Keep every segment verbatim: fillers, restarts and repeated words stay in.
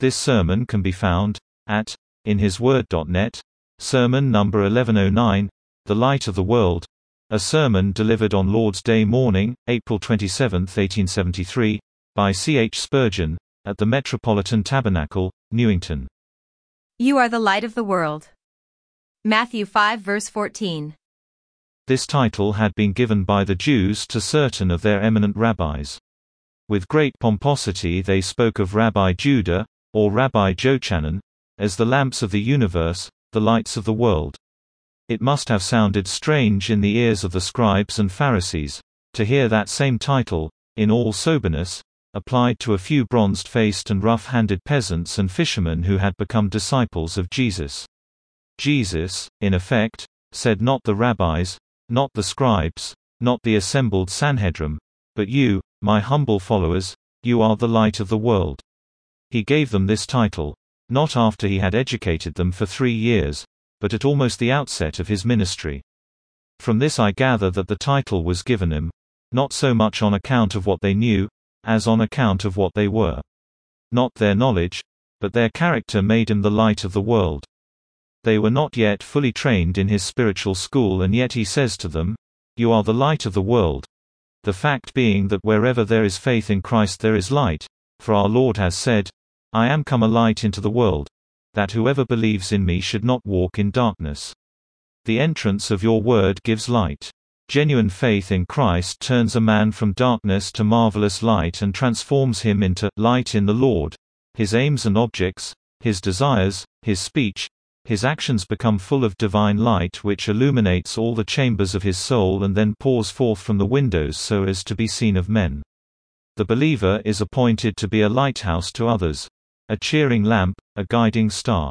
This sermon can be found at in his word dot net, sermon number eleven oh nine, The Light of the World, a sermon delivered on Lord's Day morning, April twenty-seventh, eighteen seventy-three, by C H Spurgeon, at the Metropolitan Tabernacle, Newington. You are the light of the world. Matthew five verse fourteen. This title had been given by the Jews to certain of their eminent rabbis. With great pomposity they spoke of Rabbi Judah, or Rabbi Jochanan, as the lamps of the universe, the lights of the world. It must have sounded strange in the ears of the scribes and Pharisees, to hear that same title, in all soberness, applied to a few bronzed-faced and rough-handed peasants and fishermen who had become disciples of Jesus. Jesus, in effect, said not the rabbis, not the scribes, not the assembled Sanhedrim, but you, my humble followers, you are the light of the world. He gave them this title, not after he had educated them for three years, but at almost the outset of his ministry. From this I gather that the title was given him, not so much on account of what they knew, as on account of what they were. Not their knowledge, but their character made him the light of the world. They were not yet fully trained in his spiritual school, and yet he says to them, "You are the light of the world." The fact being that wherever there is faith in Christ there is light, for our Lord has said, "I am come a light into the world, that whoever believes in me should not walk in darkness." The entrance of your word gives light. Genuine faith in Christ turns a man from darkness to marvelous light and transforms him into light in the Lord. His aims and objects, his desires, his speech, his actions become full of divine light which illuminates all the chambers of his soul and then pours forth from the windows so as to be seen of men. The believer is appointed to be a lighthouse to others, a cheering lamp, a guiding star.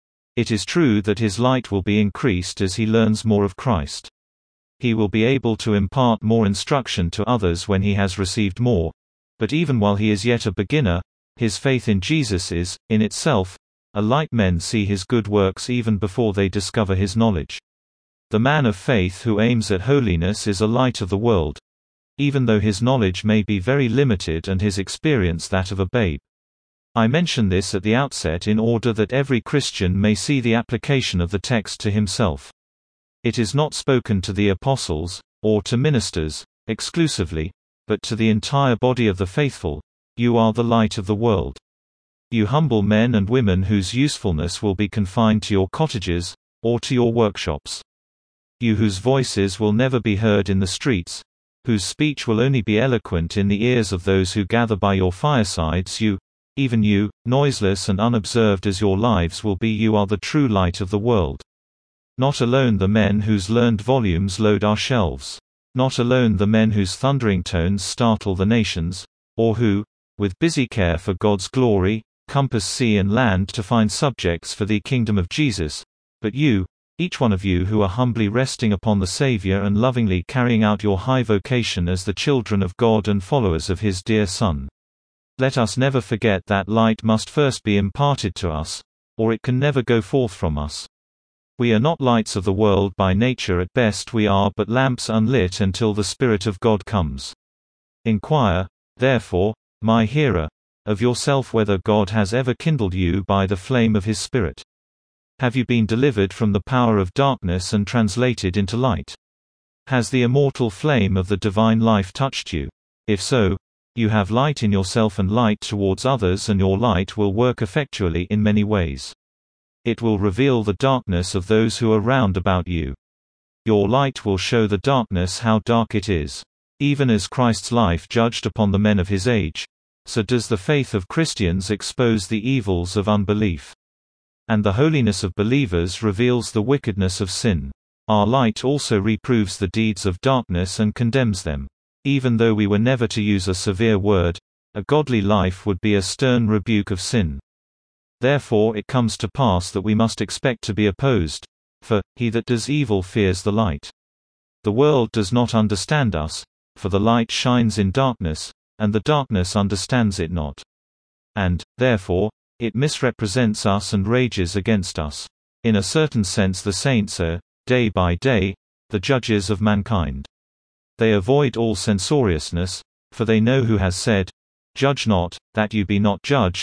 It is true that his light will be increased as he learns more of Christ. He will be able to impart more instruction to others when he has received more, but even while he is yet a beginner, his faith in Jesus is, in itself, a light. Men see his good works even before they discover his knowledge. The man of faith who aims at holiness is a light of the world, even though his knowledge may be very limited and his experience that of a babe. I mention this at the outset in order that every Christian may see the application of the text to himself. It is not spoken to the apostles, or to ministers, exclusively, but to the entire body of the faithful. You are the light of the world. You humble men and women whose usefulness will be confined to your cottages, or to your workshops. You whose voices will never be heard in the streets, whose speech will only be eloquent in the ears of those who gather by your firesides. You, even you, noiseless and unobserved as your lives will be, you are the true light of the world. Not alone the men whose learned volumes load our shelves. Not alone the men whose thundering tones startle the nations, or who, with busy care for God's glory, compass sea and land to find subjects for the kingdom of Jesus, but you, each one of you who are humbly resting upon the Savior and lovingly carrying out your high vocation as the children of God and followers of His dear Son. Let us never forget that light must first be imparted to us, or it can never go forth from us. We are not lights of the world by nature. At best we are but lamps unlit until the Spirit of God comes. Inquire, therefore, my hearer, of yourself whether God has ever kindled you by the flame of His Spirit. Have you been delivered from the power of darkness and translated into light? Has the immortal flame of the divine life touched you? If so, you have light in yourself and light towards others, and your light will work effectually in many ways. It will reveal the darkness of those who are round about you. Your light will show the darkness how dark it is. Even as Christ's life judged upon the men of His age, so does the faith of Christians expose the evils of unbelief. And the holiness of believers reveals the wickedness of sin. Our light also reproves the deeds of darkness and condemns them. Even though we were never to use a severe word, a godly life would be a stern rebuke of sin. Therefore it comes to pass that we must expect to be opposed, for he that does evil fears the light. The world does not understand us, for the light shines in darkness, and the darkness understands it not. And, therefore, it misrepresents us and rages against us. In a certain sense the saints are, day by day, the judges of mankind. They avoid all censoriousness, for they know who has said, "Judge not, that you be not judged,"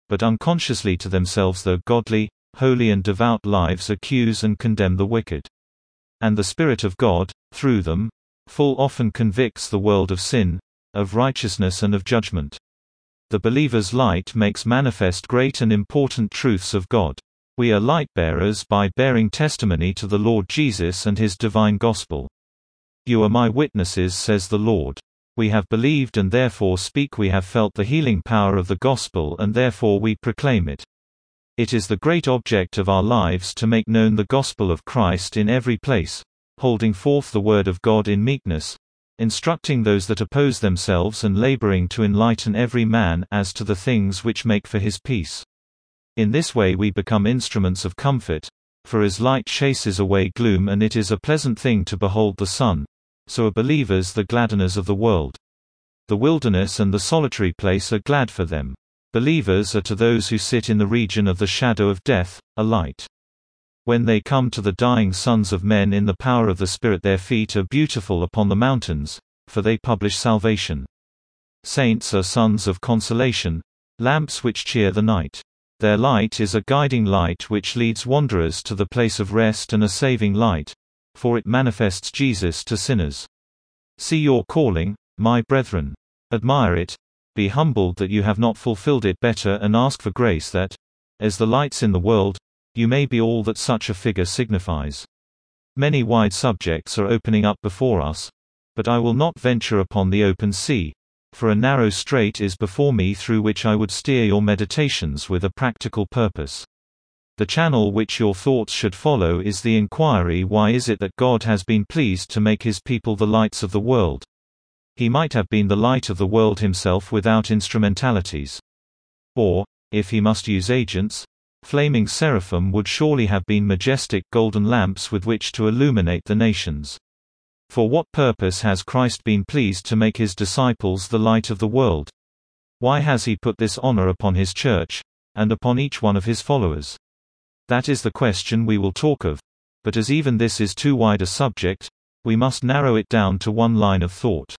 but unconsciously to themselves though godly, holy and devout lives accuse and condemn the wicked. And the Spirit of God, through them, full often convicts the world of sin, of righteousness and of judgment. The believer's light makes manifest great and important truths of God. We are light-bearers by bearing testimony to the Lord Jesus and His divine gospel. You are my witnesses, says the Lord. We have believed and therefore speak. We have felt the healing power of the gospel and therefore we proclaim it. It is the great object of our lives to make known the gospel of Christ in every place, holding forth the word of God in meekness, instructing those that oppose themselves and laboring to enlighten every man as to the things which make for his peace. In this way we become instruments of comfort, for as light chases away gloom and it is a pleasant thing to behold the sun, so are believers the gladdeners of the world. The wilderness and the solitary place are glad for them. Believers are to those who sit in the region of the shadow of death, a light. When they come to the dying sons of men in the power of the Spirit, their feet are beautiful upon the mountains, for they publish salvation. Saints are sons of consolation, lamps which cheer the night. Their light is a guiding light which leads wanderers to the place of rest, and a saving light, for it manifests Jesus to sinners. See your calling, my brethren. Admire it. Be humbled that you have not fulfilled it better, and ask for grace that, as the lights in the world, you may be all that such a figure signifies. Many wide subjects are opening up before us, but I will not venture upon the open sea, for a narrow strait is before me through which I would steer your meditations with a practical purpose. The channel which your thoughts should follow is the inquiry, why is it that God has been pleased to make His people the lights of the world? He might have been the light of the world himself without instrumentalities. Or, if he must use agents, flaming seraphim would surely have been majestic golden lamps with which to illuminate the nations. For what purpose has Christ been pleased to make His disciples the light of the world? Why has He put this honor upon His church, and upon each one of His followers? That is the question we will talk of, but as even this is too wide a subject, we must narrow it down to one line of thought.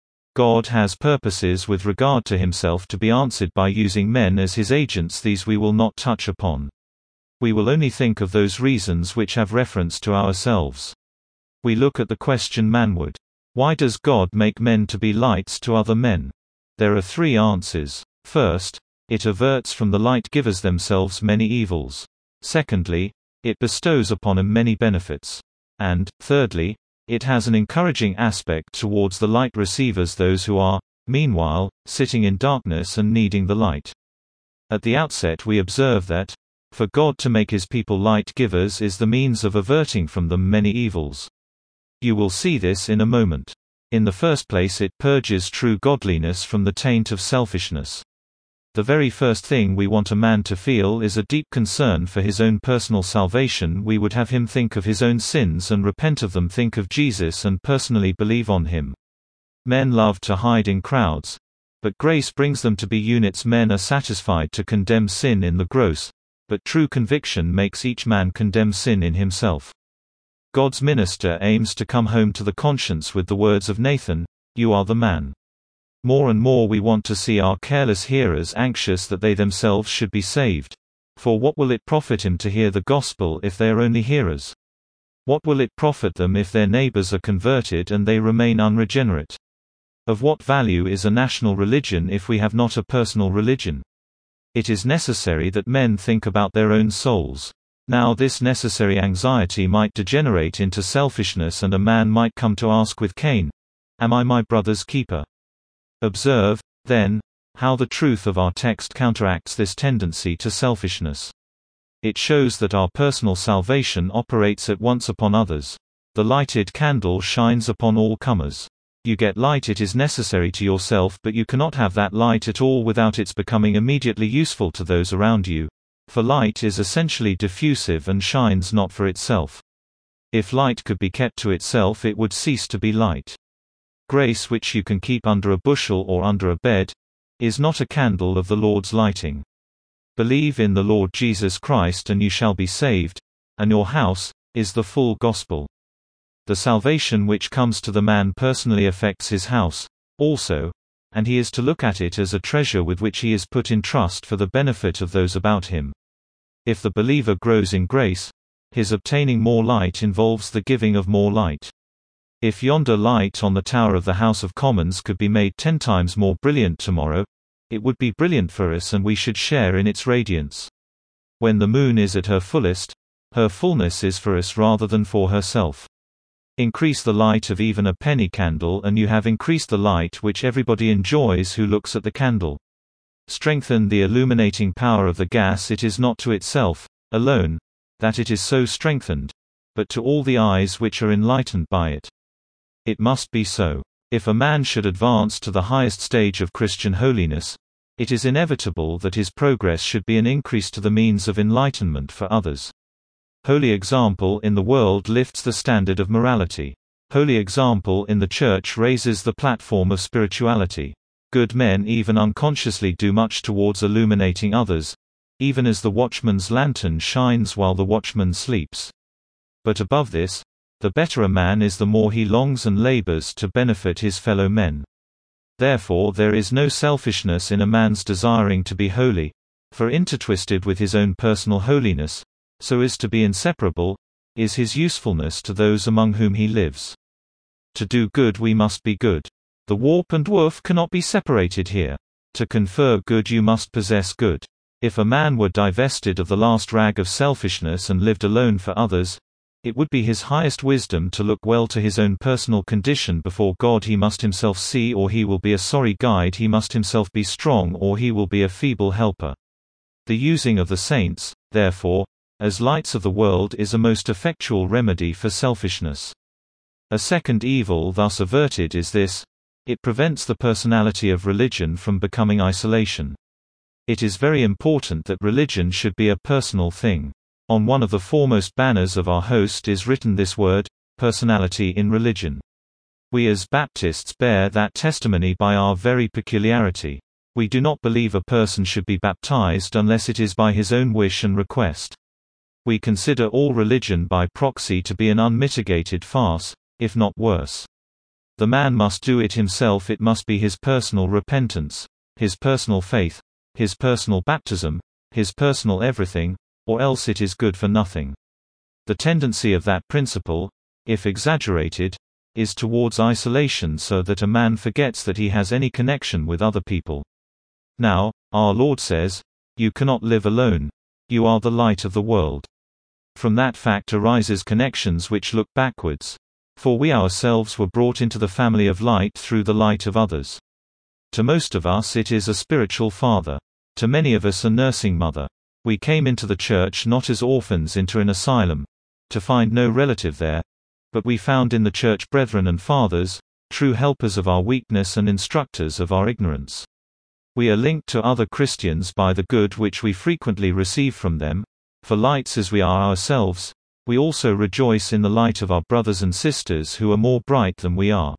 God has purposes with regard to Himself to be answered by using men as His agents. These we will not touch upon. We will only think of those reasons which have reference to ourselves. We look at the question manward. Why does God make men to be lights to other men? There are three answers. First, it averts from the light givers themselves many evils. Secondly, it bestows upon them many benefits. And, thirdly, it has an encouraging aspect towards the light receivers, those who are, meanwhile, sitting in darkness and needing the light. At the outset we observe that, for God to make His people light givers is the means of averting from them many evils. You will see this in a moment. In the first place, it purges true godliness from the taint of selfishness. The very first thing we want a man to feel is a deep concern for his own personal salvation. We would have him think of his own sins and repent of them, think of Jesus and personally believe on Him. Men love to hide in crowds, but grace brings them to be units. Men are satisfied to condemn sin in the gross, but true conviction makes each man condemn sin in himself. God's minister aims to come home to the conscience with the words of Nathan, "You are the man." More and more we want to see our careless hearers anxious that they themselves should be saved. For what will it profit him to hear the gospel if they are only hearers? What will it profit them if their neighbors are converted and they remain unregenerate? Of what value is a national religion if we have not a personal religion? It is necessary that men think about their own souls. Now this necessary anxiety might degenerate into selfishness, and a man might come to ask with Cain, "Am I my brother's keeper?" Observe, then, how the truth of our text counteracts this tendency to selfishness. It shows that our personal salvation operates at once upon others. The lighted candle shines upon all comers. You get light, it is necessary to yourself, but you cannot have that light at all without its becoming immediately useful to those around you, for light is essentially diffusive and shines not for itself. If light could be kept to itself, it would cease to be light. Grace which you can keep under a bushel or under a bed, is not a candle of the Lord's lighting. Believe in the Lord Jesus Christ and you shall be saved, and your house, is the full gospel. The salvation which comes to the man personally affects his house, also, and he is to look at it as a treasure with which he is put in trust for the benefit of those about him. If the believer grows in grace, his obtaining more light involves the giving of more light. If yonder light on the tower of the House of Commons could be made ten times more brilliant tomorrow, it would be brilliant for us and we should share in its radiance. When the moon is at her fullest, her fullness is for us rather than for herself. Increase the light of even a penny candle and you have increased the light which everybody enjoys who looks at the candle. Strengthen the illuminating power of the gas. It is not to itself, alone, that it is so strengthened, but to all the eyes which are enlightened by it. It must be so. If a man should advance to the highest stage of Christian holiness, it is inevitable that his progress should be an increase to the means of enlightenment for others. Holy example in the world lifts the standard of morality. Holy example in the church raises the platform of spirituality. Good men even unconsciously do much towards illuminating others, even as the watchman's lantern shines while the watchman sleeps. But above this, the better a man is, the more he longs and labors to benefit his fellow men. Therefore there is no selfishness in a man's desiring to be holy, for intertwisted with his own personal holiness, so as to be inseparable, is his usefulness to those among whom he lives. To do good we must be good. The warp and woof cannot be separated here. To confer good you must possess good. If a man were divested of the last rag of selfishness and lived alone for others, it would be his highest wisdom to look well to his own personal condition before God. He must himself see, or he will be a sorry guide. He must himself be strong, or he will be a feeble helper. The using of the saints, therefore, as lights of the world is a most effectual remedy for selfishness. A second evil thus averted is this: it prevents the personality of religion from becoming isolation. It is very important that religion should be a personal thing. On one of the foremost banners of our host is written this word, personality in religion. We as Baptists bear that testimony by our very peculiarity. We do not believe a person should be baptized unless it is by his own wish and request. We consider all religion by proxy to be an unmitigated farce, if not worse. The man must do it himself. It must be his personal repentance, his personal faith, his personal baptism, his personal everything, or else it is good for nothing. The tendency of that principle, if exaggerated, is towards isolation, so that a man forgets that he has any connection with other people. Now, our Lord says, "You cannot live alone. You are the light of the world." From that fact arises connections which look backwards. For we ourselves were brought into the family of light through the light of others. To most of us it is a spiritual father. To many of us a nursing mother. We came into the church not as orphans into an asylum, to find no relative there, but we found in the church brethren and fathers, true helpers of our weakness and instructors of our ignorance. We are linked to other Christians by the good which we frequently receive from them. For lights as we are ourselves, we also rejoice in the light of our brothers and sisters who are more bright than we are.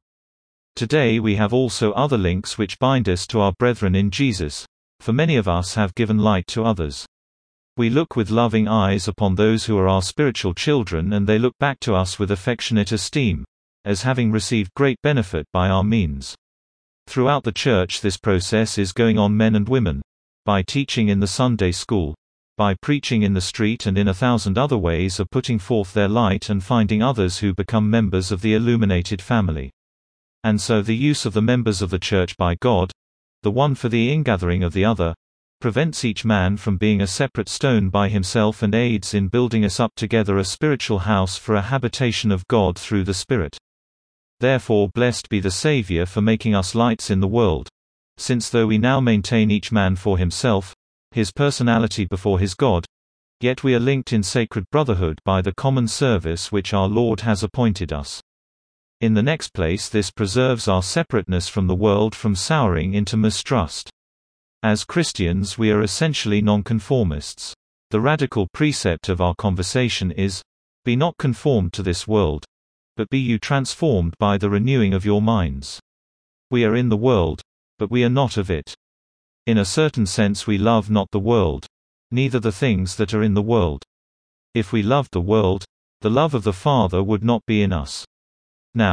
Today we have also other links which bind us to our brethren in Jesus, for many of us have given light to others. We look with loving eyes upon those who are our spiritual children, and they look back to us with affectionate esteem, as having received great benefit by our means. Throughout the church this process is going on. Men and women, by teaching in the Sunday school, by preaching in the street, and in a thousand other ways, are putting forth their light and finding others who become members of the illuminated family. And so the use of the members of the church by God, the one for the ingathering of the other, prevents each man from being a separate stone by himself, and aids in building us up together a spiritual house for a habitation of God through the Spirit. Therefore blessed be the Saviour for making us lights in the world, since though we now maintain each man for himself, his personality before his God, yet we are linked in sacred brotherhood by the common service which our Lord has appointed us. In the next place, this preserves our separateness from the world from souring into mistrust. As Christians we are essentially nonconformists. The radical precept of our conversation is, "Be not conformed to this world, but be you transformed by the renewing of your minds." We are in the world, but we are not of it. In a certain sense we love not the world, neither the things that are in the world. If we loved the world, the love of the Father would not be in us. Now,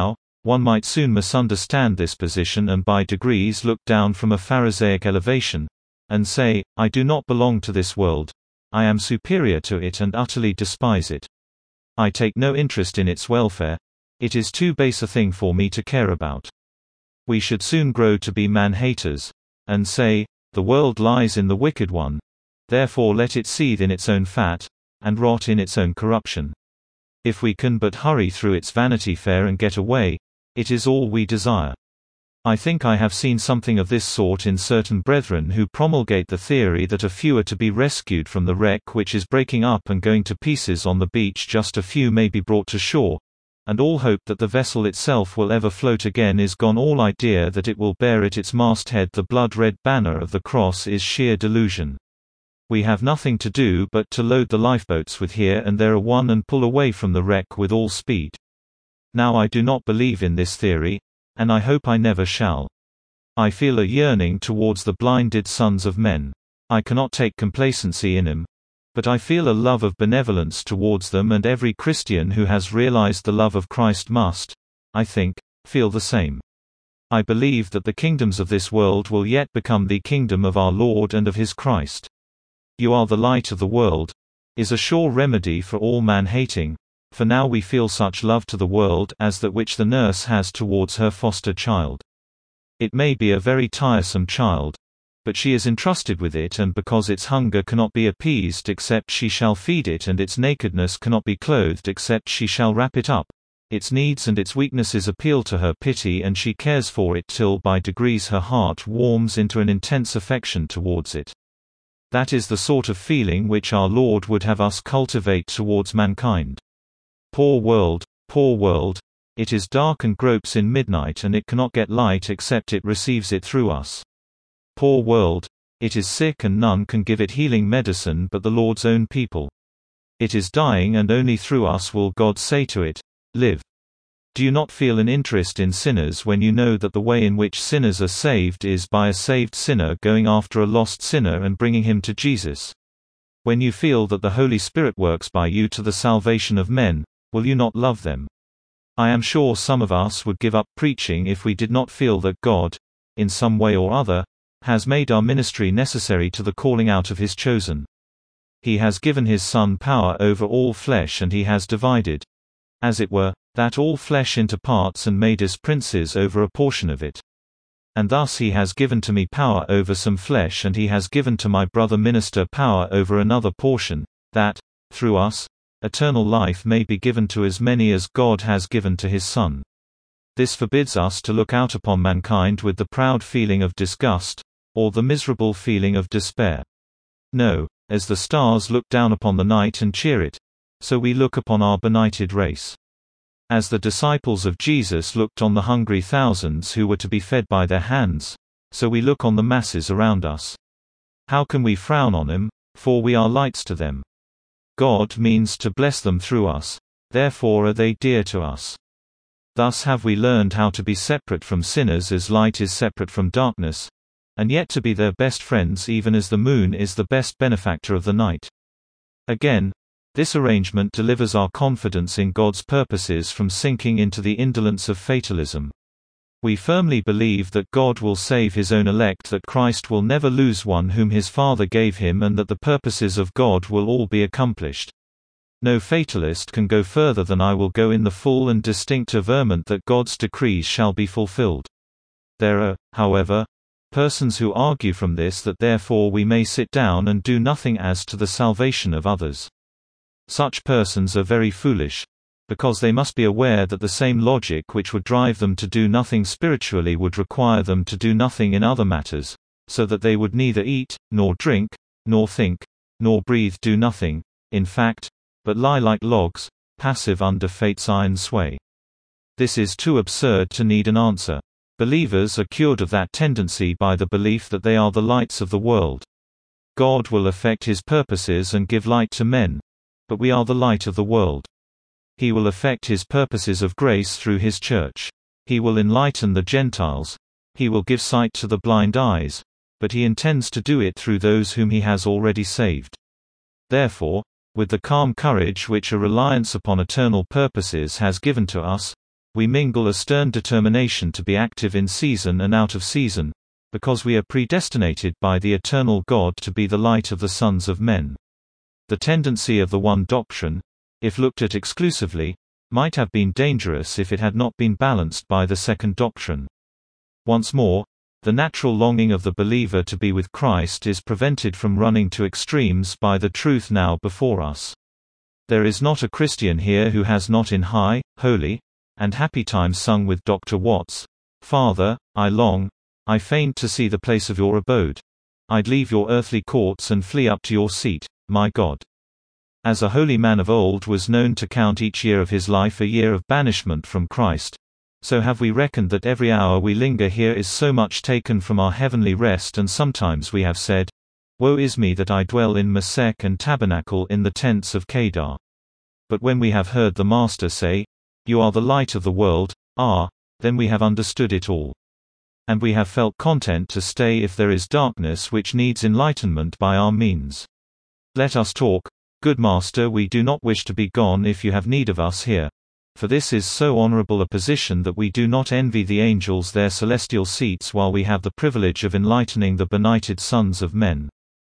One might soon misunderstand this position and by degrees look down from a Pharisaic elevation, and say, I do not belong to this world, I am superior to it and utterly despise it. I take no interest in its welfare, it is too base a thing for me to care about. We should soon grow to be man-haters, and say, the world lies in the wicked one, therefore let it seethe in its own fat, and rot in its own corruption. If we can but hurry through its Vanity Fair and get away, it is all we desire. I think I have seen something of this sort in certain brethren who promulgate the theory that a few are to be rescued from the wreck which is breaking up and going to pieces on the beach, just a few may be brought to shore, and all hope that the vessel itself will ever float again is gone. All idea that it will bear at its masthead the blood-red banner of the cross is sheer delusion. We have nothing to do but to load the lifeboats with here and there a one and pull away from the wreck with all speed. Now I do not believe in this theory, and I hope I never shall. I feel a yearning towards the blinded sons of men. I cannot take complacency in them, but I feel a love of benevolence towards them, and every Christian who has realized the love of Christ must, I think, feel the same. I believe that the kingdoms of this world will yet become the kingdom of our Lord and of His Christ. You are the light of the world, is a sure remedy for all man-hating, for now we feel such love to the world as that which the nurse has towards her foster child. It may be a very tiresome child, but she is entrusted with it, and because its hunger cannot be appeased except she shall feed it, and its nakedness cannot be clothed except she shall wrap it up, its needs and its weaknesses appeal to her pity, and she cares for it till by degrees her heart warms into an intense affection towards it. That is the sort of feeling which our Lord would have us cultivate towards mankind. Poor world, poor world, it is dark and gropes in midnight, and it cannot get light except it receives it through us. Poor world, it is sick and none can give it healing medicine but the Lord's own people. It is dying, and only through us will God say to it, live. Do you not feel an interest in sinners when you know that the way in which sinners are saved is by a saved sinner going after a lost sinner and bringing him to Jesus? When you feel that the Holy Spirit works by you to the salvation of men, will you not love them? I am sure some of us would give up preaching if we did not feel that God, in some way or other, has made our ministry necessary to the calling out of His chosen. He has given His Son power over all flesh, and He has divided, as it were, that all flesh into parts and made us princes over a portion of it. And thus He has given to me power over some flesh, and He has given to my brother minister power over another portion, that, through us, eternal life may be given to as many as God has given to His Son. This forbids us to look out upon mankind with the proud feeling of disgust, or the miserable feeling of despair. No, as the stars look down upon the night and cheer it, so we look upon our benighted race. As the disciples of Jesus looked on the hungry thousands who were to be fed by their hands, so we look on the masses around us. How can we frown on them, for we are lights to them? God means to bless them through us, therefore are they dear to us. Thus have we learned how to be separate from sinners as light is separate from darkness, and yet to be their best friends, even as the moon is the best benefactor of the night. Again, this arrangement delivers our confidence in God's purposes from sinking into the indolence of fatalism. We firmly believe that God will save His own elect, that Christ will never lose one whom His Father gave Him, and that the purposes of God will all be accomplished. No fatalist can go further than I will go in the full and distinct averment that God's decrees shall be fulfilled. There are, however, persons who argue from this that therefore we may sit down and do nothing as to the salvation of others. Such persons are very foolish, because they must be aware that the same logic which would drive them to do nothing spiritually would require them to do nothing in other matters, so that they would neither eat, nor drink, nor think, nor breathe, do nothing, in fact, but lie like logs, passive under fate's iron sway. This is too absurd to need an answer. Believers are cured of that tendency by the belief that they are the lights of the world. God will effect His purposes and give light to men, but we are the light of the world. He will effect His purposes of grace through His church. He will enlighten the Gentiles. He will give sight to the blind eyes, but He intends to do it through those whom He has already saved. Therefore, with the calm courage which a reliance upon eternal purposes has given to us, We mingle a stern determination to be active in season and out of season, because we are predestinated by the eternal God to be the light of the sons of men. The tendency of the one doctrine, if looked at exclusively, might have been dangerous if it had not been balanced by the second doctrine. Once more, the natural longing of the believer to be with Christ is prevented from running to extremes by the truth now before us. There is not a Christian here who has not in high, holy, and happy times sung with Doctor Watts, "Father, I long, I faint to see the place of your abode. I'd leave your earthly courts and flee up to your seat, my God." As a holy man of old was known to count each year of his life a year of banishment from Christ, so have we reckoned that every hour we linger here is so much taken from our heavenly rest, and sometimes we have said, "Woe is me that I dwell in Mesech and tabernacle in the tents of Kedar." But when we have heard the Master say, "You are the light of the world," ah, then we have understood it all. And we have felt content to stay if there is darkness which needs enlightenment by our means. Let us talk. Good Master, we do not wish to be gone if you have need of us here. For this is so honorable a position that we do not envy the angels their celestial seats while we have the privilege of enlightening the benighted sons of men.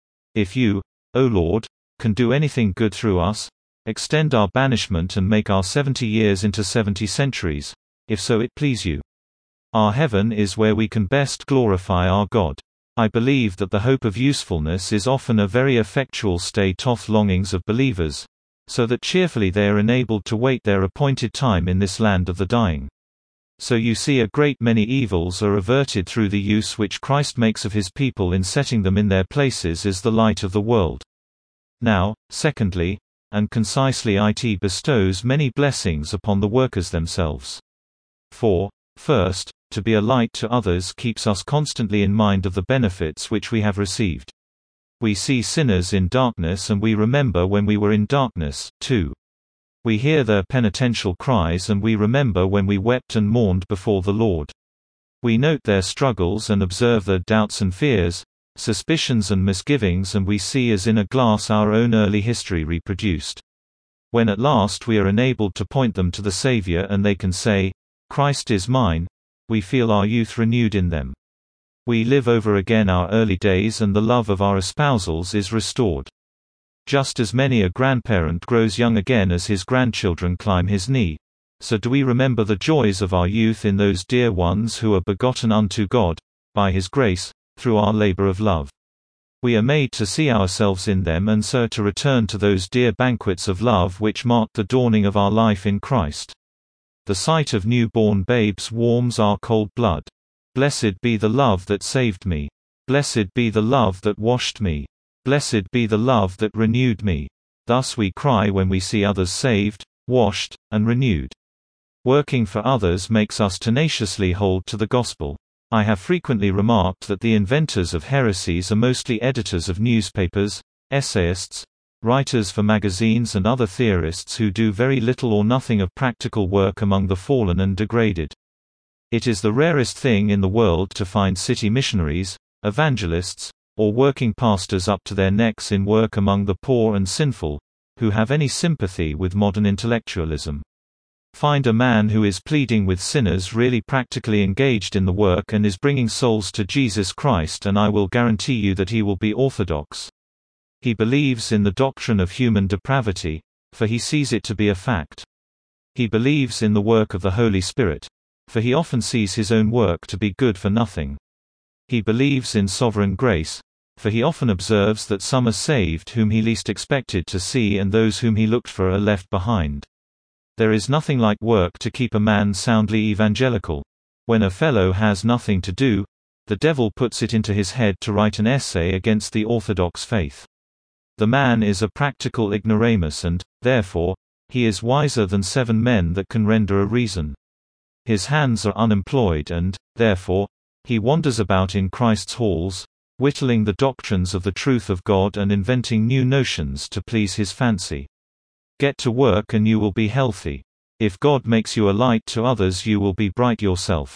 If you, O Lord, can do anything good through us, extend our banishment and make our seventy years into seventy centuries, if so it please you. Our heaven is where we can best glorify our God. I believe that the hope of usefulness is often a very effectual stay toth longings of believers, so that cheerfully they are enabled to wait their appointed time in this land of the dying. So you see a great many evils are averted through the use which Christ makes of his people in setting them in their places as the light of the world. Now, secondly, and concisely, it bestows many blessings upon the workers themselves. For, first, to be a light to others keeps us constantly in mind of the benefits which we have received. We see sinners in darkness and we remember when we were in darkness, too. We hear their penitential cries and we remember when we wept and mourned before the Lord. We note their struggles and observe their doubts and fears, suspicions and misgivings, and we see as in a glass our own early history reproduced. When at last we are enabled to point them to the Savior and they can say, "Christ is mine," we feel our youth renewed in them. We live over again our early days and the love of our espousals is restored. Just as many a grandparent grows young again as his grandchildren climb his knee, so do we remember the joys of our youth in those dear ones who are begotten unto God, by his grace, through our labor of love. We are made to see ourselves in them and so to return to those dear banquets of love which marked the dawning of our life in Christ. The sight of newborn babes warms our cold blood. Blessed be the love that saved me. Blessed be the love that washed me. Blessed be the love that renewed me. Thus we cry when we see others saved, washed, and renewed. Working for others makes us tenaciously hold to the gospel. I have frequently remarked that the inventors of heresies are mostly editors of newspapers, essayists, writers for magazines and other theorists who do very little or nothing of practical work among the fallen and degraded. It is the rarest thing in the world to find city missionaries, evangelists, or working pastors up to their necks in work among the poor and sinful, who have any sympathy with modern intellectualism. Find a man who is pleading with sinners really practically engaged in the work and is bringing souls to Jesus Christ, and I will guarantee you that he will be orthodox. He believes in the doctrine of human depravity, for he sees it to be a fact. He believes in the work of the Holy Spirit, for he often sees his own work to be good for nothing. He believes in sovereign grace, for he often observes that some are saved whom he least expected to see and those whom he looked for are left behind. There is nothing like work to keep a man soundly evangelical. When a fellow has nothing to do, the devil puts it into his head to write an essay against the orthodox faith. The man is a practical ignoramus and, therefore, he is wiser than seven men that can render a reason. His hands are unemployed and, therefore, he wanders about in Christ's halls, whittling the doctrines of the truth of God and inventing new notions to please his fancy. Get to work and you will be healthy. If God makes you a light to others, you will be bright yourself.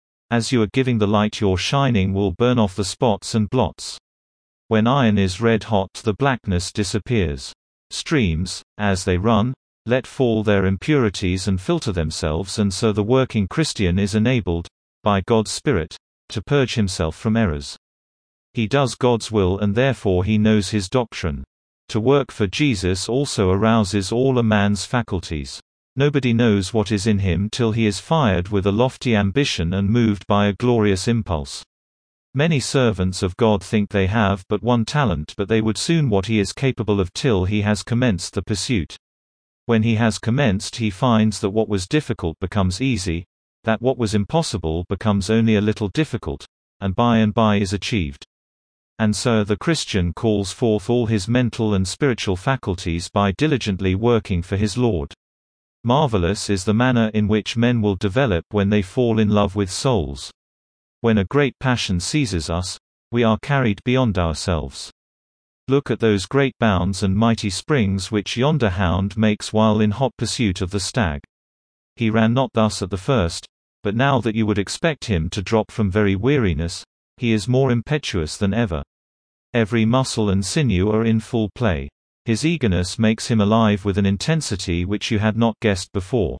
As you are giving the light, your shining will burn off the spots and blots. When iron is red hot, the blackness disappears. Streams, as they run, let fall their impurities and filter themselves, and so the working Christian is enabled, by God's Spirit, to purge himself from errors. He does God's will and therefore he knows his doctrine. To work for Jesus also arouses all a man's faculties. Nobody knows what is in him till he is fired with a lofty ambition and moved by a glorious impulse. Many servants of God think they have but one talent, but they would soon what he is capable of till he has commenced the pursuit. When he has commenced, he finds that what was difficult becomes easy, that what was impossible becomes only a little difficult, and by and by is achieved. And so the Christian calls forth all his mental and spiritual faculties by diligently working for his Lord. Marvelous is the manner in which men will develop when they fall in love with souls. When a great passion seizes us, we are carried beyond ourselves. Look at those great bounds and mighty springs which yonder hound makes while in hot pursuit of the stag. He ran not thus at the first, but now that you would expect him to drop from very weariness, he is more impetuous than ever. Every muscle and sinew are in full play. His eagerness makes him alive with an intensity which you had not guessed before.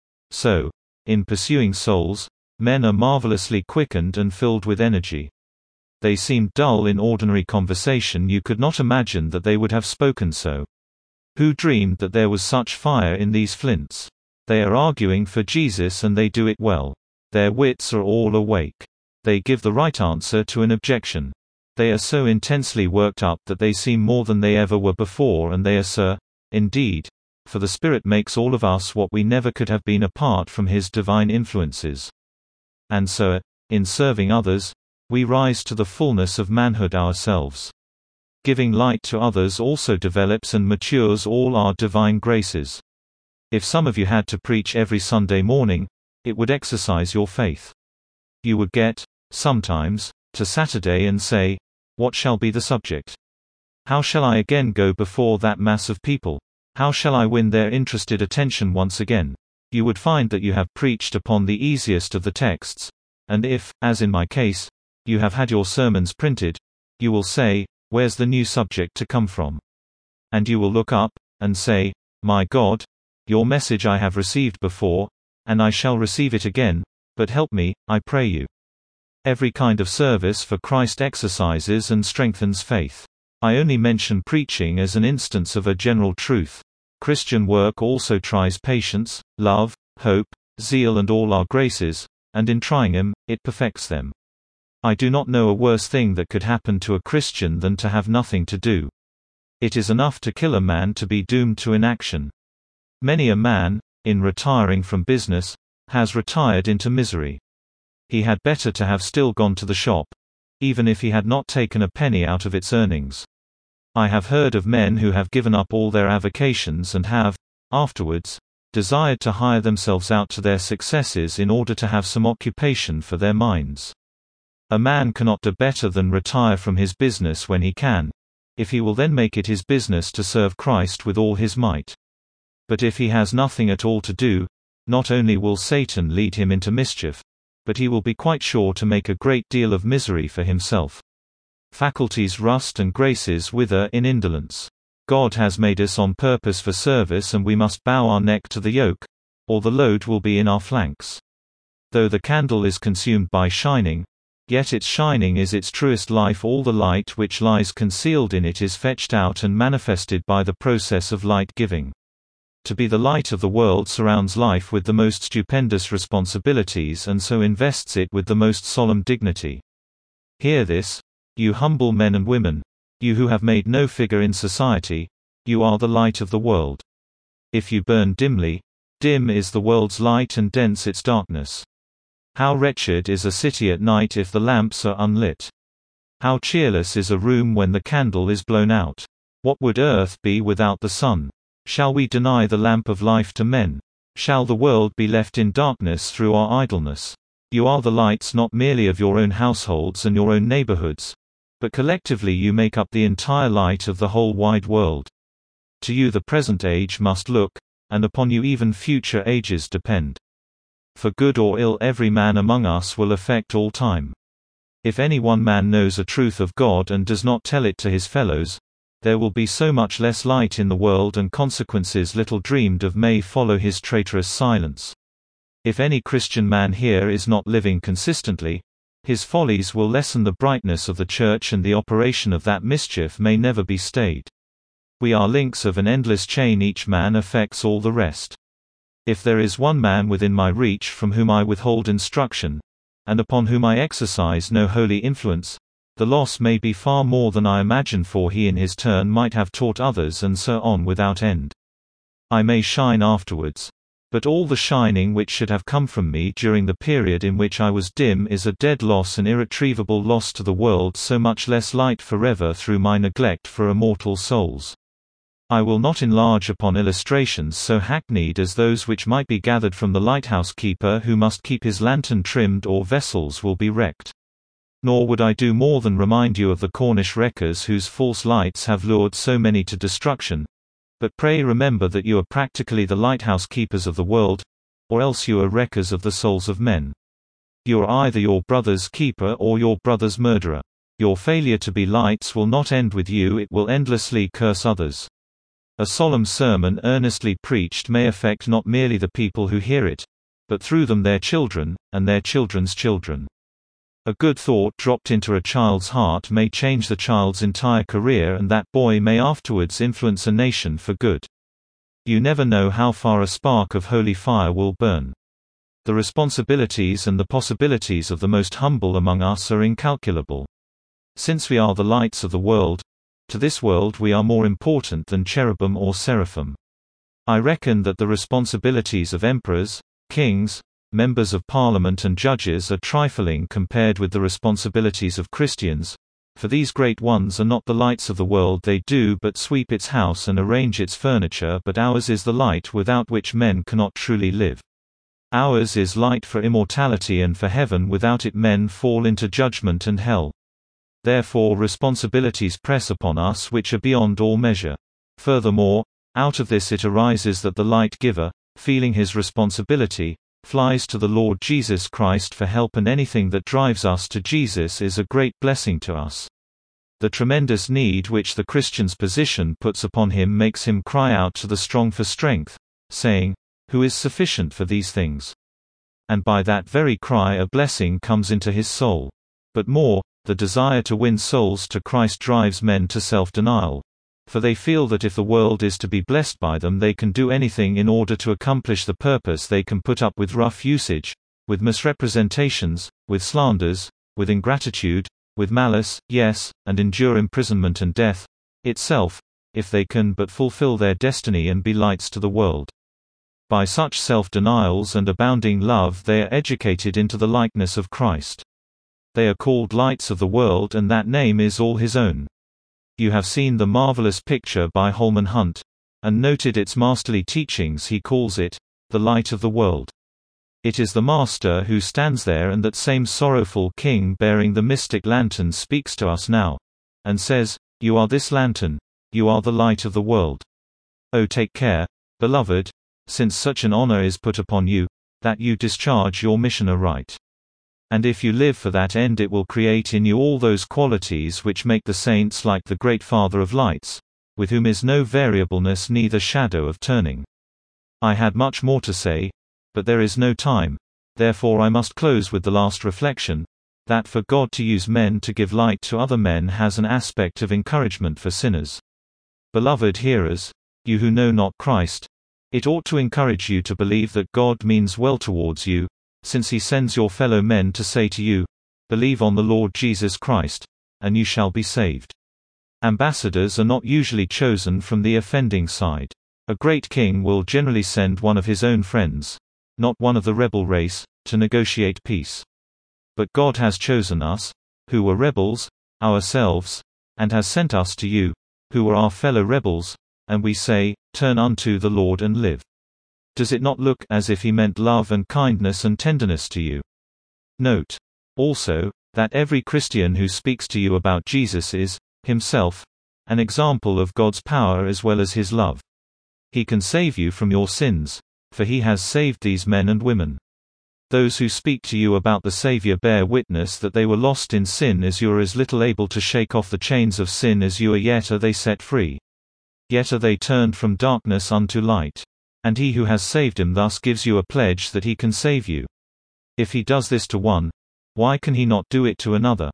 So, in pursuing souls, men are marvelously quickened and filled with energy. They seemed dull in ordinary conversation. You could not imagine that they would have spoken so. Who dreamed that there was such fire in these flints? They are arguing for Jesus and they do it well. Their wits are all awake. They give the right answer to an objection. They are so intensely worked up that they seem more than they ever were before, and they are so, indeed, for the Spirit makes all of us what we never could have been apart from His divine influences. And so, in serving others, we rise to the fullness of manhood ourselves. Giving light to others also develops and matures all our divine graces. If some of you had to preach every Sunday morning, it would exercise your faith. You would get, sometimes, to Saturday and say, "What shall be the subject? How shall I again go before that mass of people? How shall I win their interested attention once again?" You would find that you have preached upon the easiest of the texts, and if, as in my case, you have had your sermons printed, you will say, "Where's the new subject to come from?" And you will look up, and say, "My God, your message I have received before, and I shall receive it again, but help me, I pray you." Every kind of service for Christ exercises and strengthens faith. I only mention preaching as an instance of a general truth. Christian work also tries patience, love, hope, zeal and all our graces, and in trying them, it perfects them. I do not know a worse thing that could happen to a Christian than to have nothing to do. It is enough to kill a man to be doomed to inaction. Many a man, in retiring from business, has retired into misery. He had better to have still gone to the shop, even if he had not taken a penny out of its earnings. I have heard of men who have given up all their avocations and have, afterwards, desired to hire themselves out to their successes in order to have some occupation for their minds. A man cannot do better than retire from his business when he can, if he will then make it his business to serve Christ with all his might. But if he has nothing at all to do, not only will Satan lead him into mischief, but he will be quite sure to make a great deal of misery for himself. Faculties rust and graces wither in indolence. God has made us on purpose for service, and we must bow our neck to the yoke, or the load will be in our flanks. Though the candle is consumed by shining, yet its shining is its truest life. All the light which lies concealed in it is fetched out and manifested by the process of light giving. To be the light of the world surrounds life with the most stupendous responsibilities, and so invests it with the most solemn dignity. Hear this, you humble men and women, you who have made no figure in society, you are the light of the world. If you burn dimly, dim is the world's light and dense its darkness. How wretched is a city at night if the lamps are unlit. How cheerless is a room when the candle is blown out. What would earth be without the sun? Shall we deny the lamp of life to men? Shall the world be left in darkness through our idleness? You are the lights not merely of your own households and your own neighborhoods, but collectively you make up the entire light of the whole wide world. To you the present age must look, and upon you even future ages depend. For good or ill every man among us will affect all time. If any one man knows a truth of God and does not tell it to his fellows, there will be so much less light in the world, and consequences little dreamed of may follow his traitorous silence. If any Christian man here is not living consistently, his follies will lessen the brightness of the Church, and the operation of that mischief may never be stayed. We are links of an endless chain, each man affects all the rest. If there is one man within my reach from whom I withhold instruction, and upon whom I exercise no holy influence, the loss may be far more than I imagine, for he in his turn might have taught others, and so on without end. I may shine afterwards, but all the shining which should have come from me during the period in which I was dim is a dead loss, an irretrievable loss to the world, so much less light forever through my neglect for immortal souls. I will not enlarge upon illustrations so hackneyed as those which might be gathered from the lighthouse keeper who must keep his lantern trimmed or vessels will be wrecked. Nor would I do more than remind you of the Cornish wreckers whose false lights have lured so many to destruction. But pray remember that you are practically the lighthouse keepers of the world, or else you are wreckers of the souls of men. You are either your brother's keeper or your brother's murderer. Your failure to be lights will not end with you, it will endlessly curse others. A solemn sermon earnestly preached may affect not merely the people who hear it, but through them their children, and their children's children. A good thought dropped into a child's heart may change the child's entire career, and that boy may afterwards influence a nation for good. You never know how far a spark of holy fire will burn. The responsibilities and the possibilities of the most humble among us are incalculable. Since we are the lights of the world, to this world we are more important than cherubim or seraphim. I reckon that the responsibilities of emperors, kings, members of parliament and judges are trifling compared with the responsibilities of Christians, for these great ones are not the lights of the world, they do but sweep its house and arrange its furniture, but ours is the light without which men cannot truly live. Ours is light for immortality, and for heaven without it men fall into judgment and hell. Therefore responsibilities press upon us which are beyond all measure. Furthermore, out of this it arises that the light giver, feeling his responsibility, flies to the Lord Jesus Christ for help, and anything that drives us to Jesus is a great blessing to us. The tremendous need which the Christian's position puts upon him makes him cry out to the strong for strength, saying, "Who is sufficient for these things?" And by that very cry a blessing comes into his soul. But more, the desire to win souls to Christ drives men to self-denial. For they feel that if the world is to be blessed by them, they can do anything in order to accomplish the purpose. They can put up with rough usage, with misrepresentations, with slanders, with ingratitude, with malice, yes, and endure imprisonment and death itself, if they can but fulfill their destiny and be lights to the world. By such self-denials and abounding love they are educated into the likeness of Christ. They are called lights of the world, and that name is all his own. You have seen the marvelous picture by Holman Hunt, and noted its masterly teachings. He calls it, the light of the world. It is the Master who stands there, and that same sorrowful King bearing the mystic lantern speaks to us now, and says, "You are this lantern, you are the light of the world." Oh, take care, beloved, since such an honor is put upon you, that you discharge your mission aright. And if you live for that end, it will create in you all those qualities which make the saints like the great Father of lights, with whom is no variableness neither shadow of turning. I had much more to say, but there is no time, therefore I must close with the last reflection, that for God to use men to give light to other men has an aspect of encouragement for sinners. Beloved hearers, you who know not Christ, it ought to encourage you to believe that God means well towards you, since he sends your fellow men to say to you, "Believe on the Lord Jesus Christ, and you shall be saved." Ambassadors are not usually chosen from the offending side. A great king will generally send one of his own friends, not one of the rebel race, to negotiate peace. But God has chosen us, who were rebels, ourselves, and has sent us to you, who were our fellow rebels, and we say, "Turn unto the Lord and live." Does it not look as if he meant love and kindness and tenderness to you? Note, also, that every Christian who speaks to you about Jesus is, himself, an example of God's power as well as his love. He can save you from your sins, for he has saved these men and women. Those who speak to you about the Savior bear witness that they were lost in sin, as you are as little able to shake off the chains of sin as you are, yet are they set free. Yet are they turned from darkness unto light. And he who has saved him thus gives you a pledge that he can save you. If he does this to one, why can he not do it to another?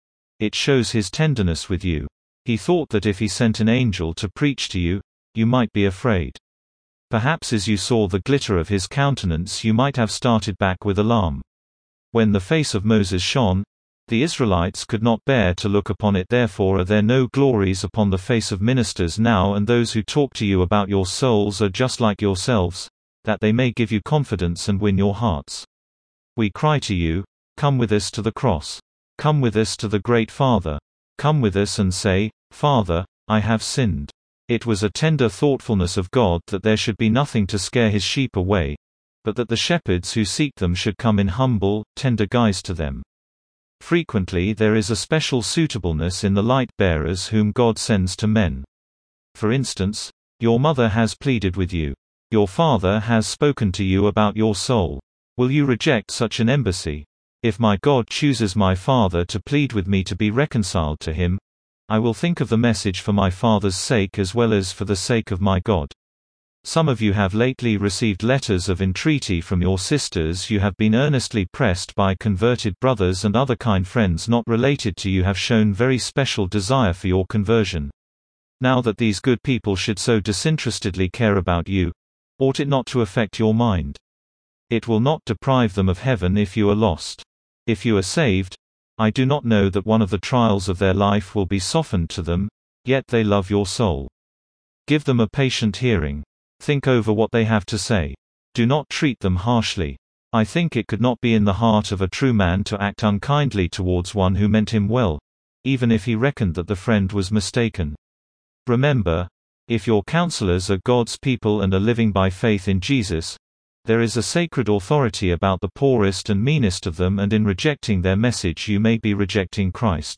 It shows his tenderness with you. He thought that if he sent an angel to preach to you, you might be afraid. Perhaps as you saw the glitter of his countenance you might have started back with alarm. When the face of Moses shone, the Israelites could not bear to look upon it. Therefore are there no glories upon the face of ministers now, and those who talk to you about your souls are just like yourselves, that they may give you confidence and win your hearts. We cry to you, come with us to the cross. Come with us to the great Father. Come with us and say, Father, I have sinned. It was a tender thoughtfulness of God that there should be nothing to scare his sheep away, but that the shepherds who seek them should come in humble, tender guise to them. Frequently there is a special suitableness in the light-bearers whom God sends to men. For instance, your mother has pleaded with you. Your father has spoken to you about your soul. Will you reject such an embassy? If my God chooses my father to plead with me to be reconciled to him, I will think of the message for my father's sake as well as for the sake of my God. Some of you have lately received letters of entreaty from your sisters. You have been earnestly pressed by converted brothers, and other kind friends not related to you have shown very special desire for your conversion. Now that these good people should so disinterestedly care about you, ought it not to affect your mind? It will not deprive them of heaven if you are lost. If you are saved, I do not know that one of the trials of their life will be softened to them, yet they love your soul. Give them a patient hearing. Think over what they have to say. Do not treat them harshly. I think it could not be in the heart of a true man to act unkindly towards one who meant him well, even if he reckoned that the friend was mistaken. Remember, if your counselors are God's people and are living by faith in Jesus, there is a sacred authority about the poorest and meanest of them, and in rejecting their message you may be rejecting Christ.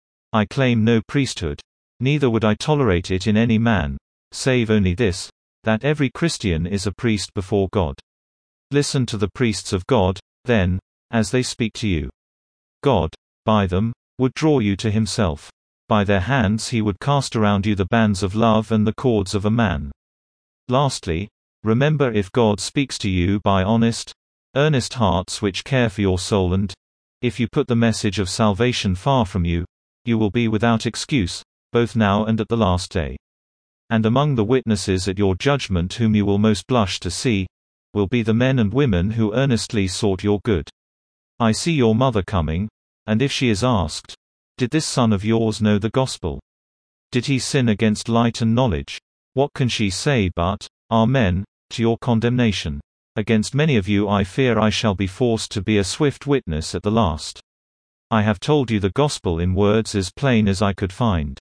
I claim no priesthood. Neither would I tolerate it in any man, save only this, that every Christian is a priest before God. Listen to the priests of God, then, as they speak to you. God, by them, would draw you to himself. By their hands he would cast around you the bands of love and the cords of a man. Lastly, remember, if God speaks to you by honest, earnest hearts which care for your soul, and if you put the message of salvation far from you, you will be without excuse, both now and at the last day. And among the witnesses at your judgment whom you will most blush to see, will be the men and women who earnestly sought your good. I see your mother coming, and if she is asked, did this son of yours know the gospel? Did he sin against light and knowledge? What can she say but, Amen, to your condemnation? Against many of you I fear I shall be forced to be a swift witness at the last. I have told you the gospel in words as plain as I could find.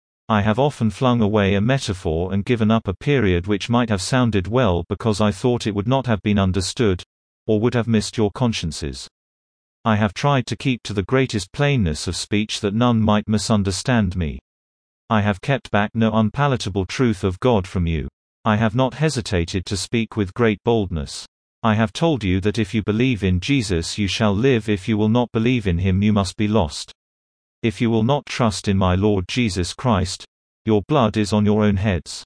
I have often flung away a metaphor and given up a period which might have sounded well because I thought it would not have been understood, or would have missed your consciences. I have tried to keep to the greatest plainness of speech that none might misunderstand me. I have kept back no unpalatable truth of God from you. I have not hesitated to speak with great boldness. I have told you that if you believe in Jesus you shall live. If you will not believe in him you must be lost. If you will not trust in my Lord Jesus Christ, your blood is on your own heads.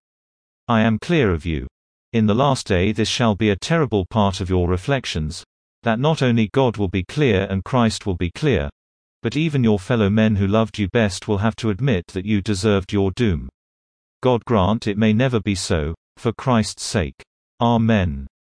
I am clear of you. In the last day this shall be a terrible part of your reflections, that not only God will be clear and Christ will be clear, but even your fellow men who loved you best will have to admit that you deserved your doom. God grant it may never be so, for Christ's sake. Amen.